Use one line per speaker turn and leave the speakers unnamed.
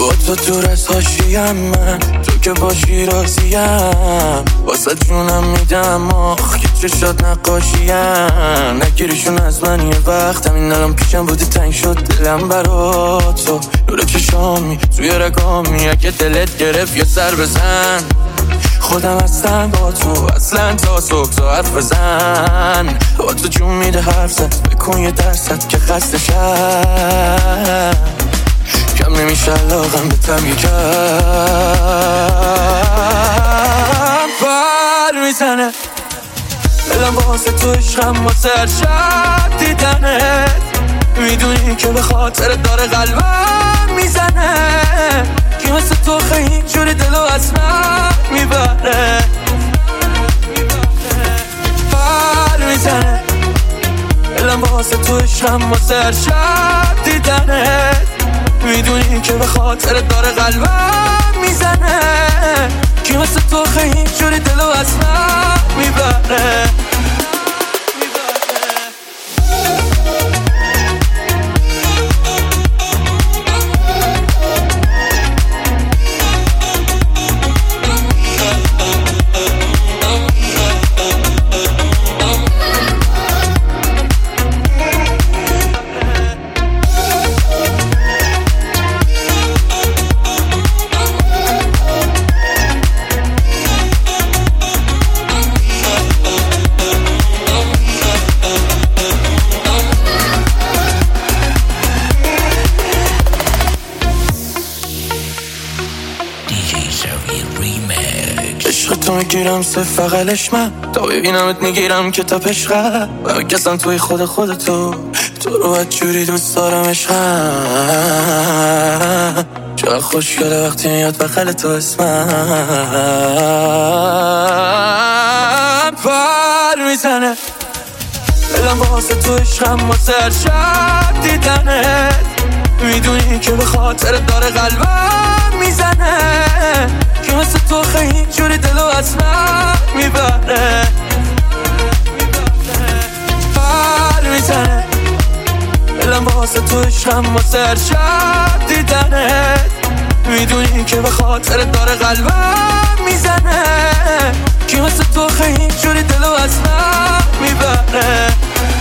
با تو دور از حاشیم من، تو که باشی راضیم، واسه جونم میدم آخ که چشات نقاشیم. نگیریشون از من یه وقت، همین الان پیشم بودی تنگ شد دلم برا تو. نور چشامی توی رگامی، اگه دلت گرفت یه سر بزن. خودم هستم با تو اصلا تا صبح تا حرف بزن. با تو جون میده حرف زد، بکن یه درصد که خسته شد. کم نمیشه علاقم به تم یکم پر میزنه دلم واسه تو عشقم واسه هر شب دیدنت. میدونی که به خاطر داره قلبم میزنه، که مثل تو خیلی جوری دلو از من میبره. پر میزنه دلم واسه تو عشقم واسه هر شب دیدنت. میدونی که به خاطر داره قلبم میزنه، که مثل تو خیلی جوری دلو از من میبره. تو میگیرم صف بغلش من، تا ببینمت میگیرم کتاب عشقه و میکسم توی خودتو. تو رو باید جوری دوست دارم عشقم، چقدر خوشگله وقتی میاد بغل تو اسمم. پر میزنه دلم واسه تو عشقم واسه هر شب دیدنت. میدونی که به خاطر داره قلبم میزنه، که مثل تو خیلی جوری دلو از من میبره. پر میزنه دلم واسه تو عشقم واسه هر شب دیدنت. میدونی که به خاطر داره قلبم میزنه، که مثل تو خیلی جوری دلو از من میبره.